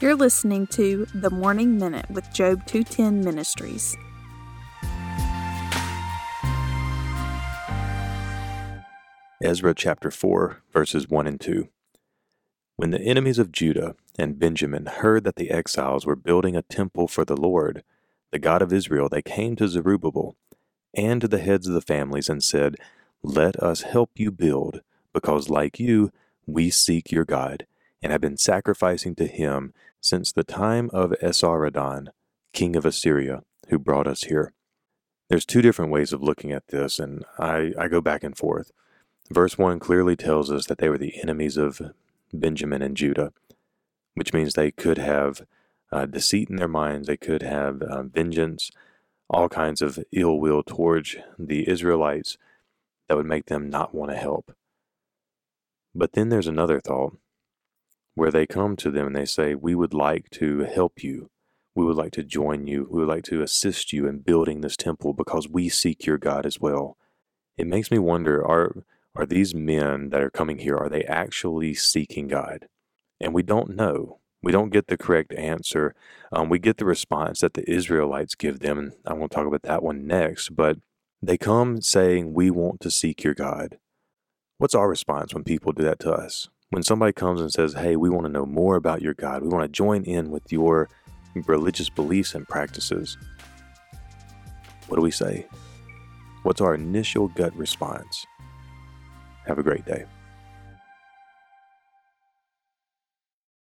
You're listening to The Morning Minute with Job 210 Ministries. Ezra chapter 4, verses 1 and 2. When the enemies of Judah and Benjamin heard that the exiles were building a temple for the Lord, the God of Israel, they came to Zerubbabel and to the heads of the families and said, "Let us help you build, because like you, we seek your God, and have been sacrificing to him since the time of Esarhaddon, king of Assyria, who brought us here." There's two different ways of looking at this, and I go back and forth. Verse 1 clearly tells us that they were the enemies of Benjamin and Judah, which means they could have deceit in their minds, they could have vengeance, all kinds of ill will towards the Israelites that would make them not want to help. But then there's another thought where they come to them and they say, "We would like to help you. We would like to join you. We would like to assist you in building this temple because we seek your God as well." It makes me wonder, are these men that are coming here, are they actually seeking God? And we don't know. We don't get the correct answer. We get the response that the Israelites give them, and I want to talk about that one next. But they come saying, "We want to seek your God." What's our response when people do that to us? When somebody comes and says, "Hey, we want to know more about your God. We want to join in with your religious beliefs and practices." What do we say? What's our initial gut response? Have a great day.